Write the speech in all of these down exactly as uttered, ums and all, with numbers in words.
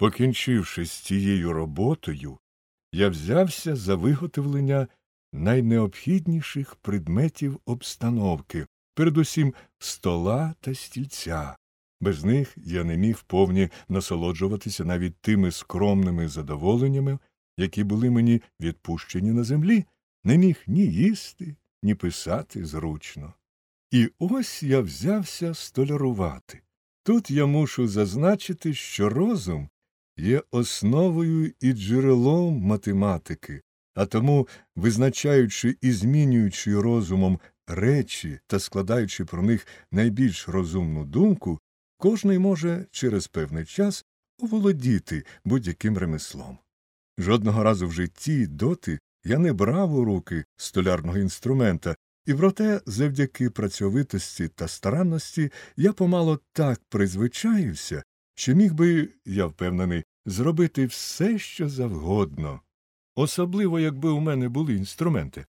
Покінчивши з цією роботою, я взявся за виготовлення найнеобхідніших предметів обстановки, передусім стола та стільця. Без них я не міг вповні насолоджуватися навіть тими скромними задоволеннями, які були мені відпущені на землі, не міг ні їсти, ні писати зручно. І ось я взявся столярувати. Тут я мушу зазначити, що розум є основою і джерелом математики, а тому, визначаючи і змінюючи розумом речі та складаючи про них найбільш розумну думку, кожний може через певний час оволодіти будь-яким ремеслом. Жодного разу в житті доти я не брав у руки столярного інструмента, і проте, завдяки працьовитості та старанності, я помало так призвичаївся, що міг би, я впевнений, зробити все, що завгодно. Особливо, якби у мене були інструменти.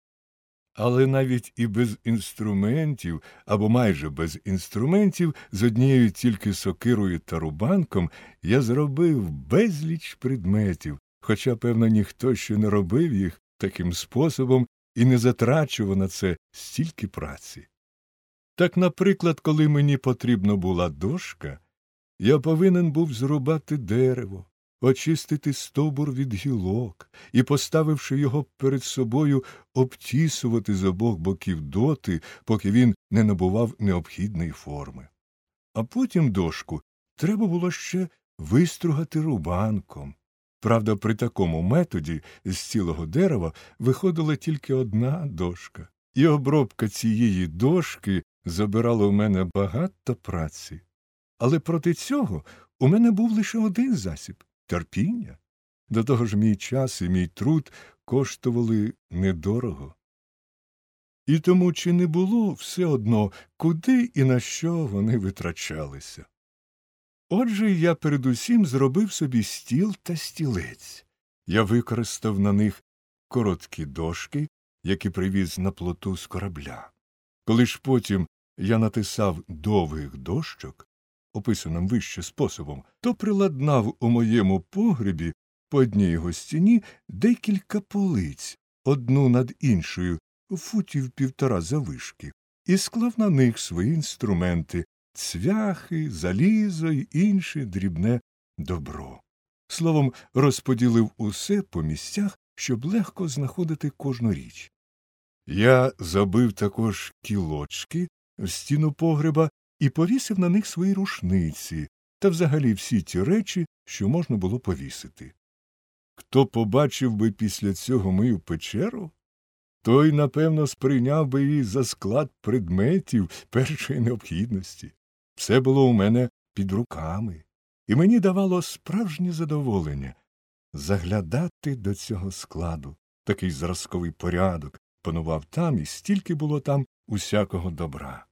Але навіть і без інструментів, або майже без інструментів, з однією тільки сокирою та рубанком, я зробив безліч предметів, хоча, певно, ніхто ще не робив їх таким способом і не затрачував на це стільки праці. Так, наприклад, коли мені потрібна була дошка, я повинен був зрубати дерево, очистити стовбур від гілок і, поставивши його перед собою, обтісувати з обох боків доти, поки він не набував необхідної форми. А потім дошку треба було ще вистругати рубанком. Правда, при такому методі з цілого дерева виходила тільки одна дошка, і обробка цієї дошки забирала у мене багато праці. Але проти цього у мене був лише один засіб – терпіння. До того ж, мій час і мій труд коштували недорого. І тому чи не було все одно, куди і на що вони витрачалися. Отже, я передусім зробив собі стіл та стілець. Я використав на них короткі дошки, які привіз на плоту з корабля. Коли ж потім я натисав довгих дощок, описаним вище способом, то приладнав у моєму погребі по одній його стіні декілька полиць, одну над іншою, футів півтора завишки, і склав на них свої інструменти – цвяхи, залізо й інше дрібне добро. Словом, розподілив усе по місцях, щоб легко знаходити кожну річ. Я забив також кілочки в стіну погреба і повісив на них свої рушниці та взагалі всі ті речі, що можна було повісити. Хто побачив би після цього мою печеру, той, напевно, сприйняв би її за склад предметів першої необхідності. Все було у мене під руками, і мені давало справжнє задоволення заглядати до цього складу. Такий зразковий порядок панував там, і стільки було там усякого добра.